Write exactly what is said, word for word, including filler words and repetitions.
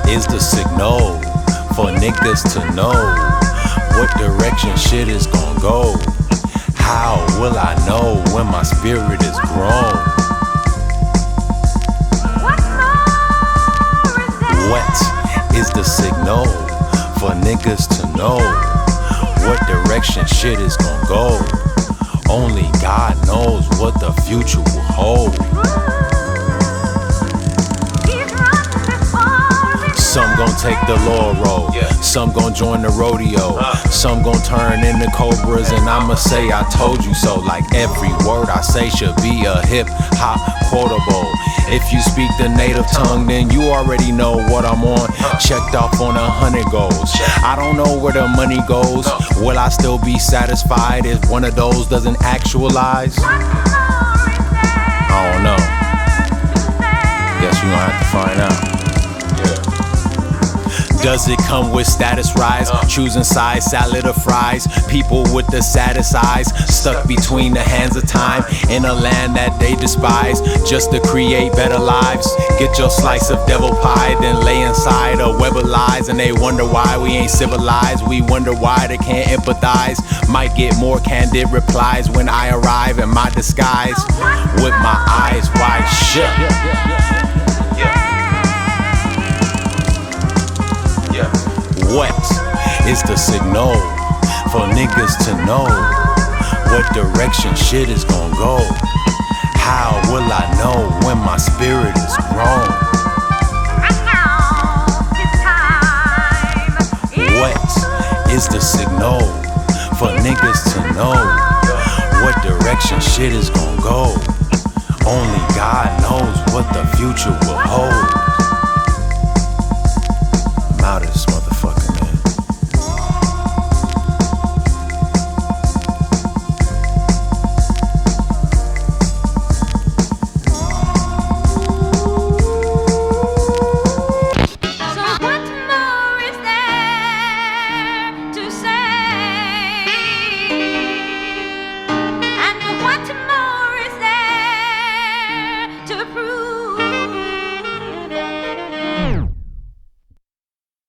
is the signal for niggas to know what direction shit is gon' go. How will I know when my spirit is grown? What is the signal for niggas to know what direction shit is gon' go? Only God knows what the future will hold. Some gon' take the law road, yeah. Some gon' join the rodeo, uh. Some gon' turn into cobras, and I'ma say I told you so. Like every word I say should be a hip-hop quotable. If you speak the native tongue, then you already know what I'm on. Checked off on a hundred goals. I don't know where the money goes. Will I still be satisfied if one of those doesn't actualize? I don't know. Guess you gonna have to find out. Does it come with status rise? Uh. Choosing size, salad or fries. People with the saddest eyes, stuck between the hands of time, in a land that they despise, just to create better lives. Get your slice of devil pie, then lay inside a web of lies. And they wonder why we ain't civilized. We wonder why they can't empathize. Might get more candid replies when I arrive in my disguise, with my eyes wide shut. What is the signal for niggas to know what direction shit is gon' go? How will I know when my spirit is grown? What is the signal for niggas to know what direction shit is gon' go? Only God knows what the future will hold.